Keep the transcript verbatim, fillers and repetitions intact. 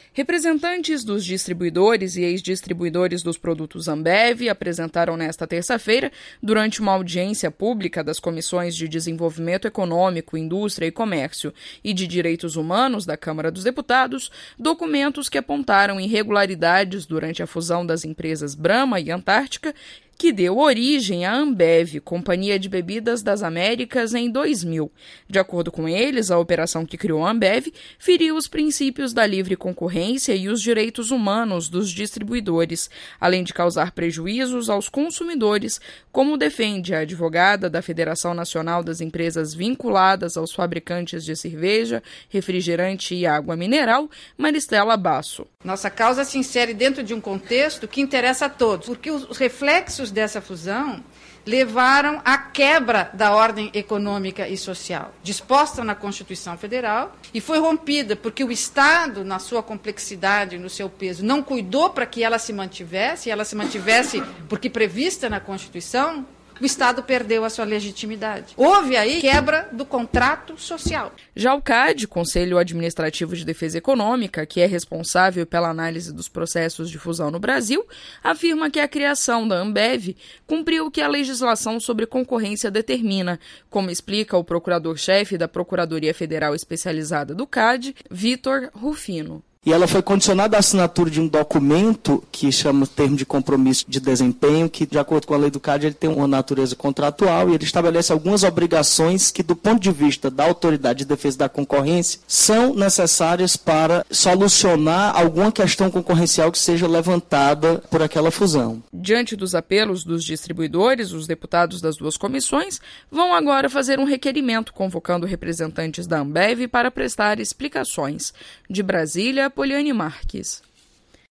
Representantes dos distribuidores e ex-distribuidores dos produtos Ambev apresentaram nesta terça-feira, durante uma audiência pública das Comissões de Desenvolvimento Econômico, Indústria e Comércio e de Direitos Humanos da Câmara dos Deputados, documentos que apontaram irregularidades durante a fusão das empresas Brahma e Antártica, que deu origem à Ambev, Companhia de Bebidas das Américas, em dois mil. De acordo com eles, a operação que criou a Ambev feriu os princípios da livre concorrência e os direitos humanos dos distribuidores, além de causar prejuízos aos consumidores, como defende a advogada da Federação Nacional das Empresas Vinculadas aos Fabricantes de Cerveja, Refrigerante e Água Mineral, Maristela Basso. Nossa causa se insere dentro de um contexto que interessa a todos, porque os reflexos dessa fusão levaram à quebra da ordem econômica e social, disposta na Constituição Federal, e foi rompida porque o Estado, na sua complexidade, no seu peso, não cuidou para que ela se mantivesse, e ela se mantivesse porque prevista na Constituição. O Estado perdeu a sua legitimidade. Houve aí quebra do contrato social. Já o C A D, Conselho Administrativo de Defesa Econômica, que é responsável pela análise dos processos de fusão no Brasil, afirma que a criação da Ambev cumpriu o que a legislação sobre concorrência determina, como explica o procurador-chefe da Procuradoria Federal Especializada do C A D, Vitor Rufino. E ela foi condicionada à assinatura de um documento que chama termo de compromisso de desempenho, que, de acordo com a lei do C A D, ele tem uma natureza contratual e ele estabelece algumas obrigações que, do ponto de vista da Autoridade de Defesa da Concorrência, são necessárias para solucionar alguma questão concorrencial que seja levantada por aquela fusão. Diante dos apelos dos distribuidores, os deputados das duas comissões vão agora fazer um requerimento convocando representantes da Ambev para prestar explicações. De Brasília, Poliane Marques.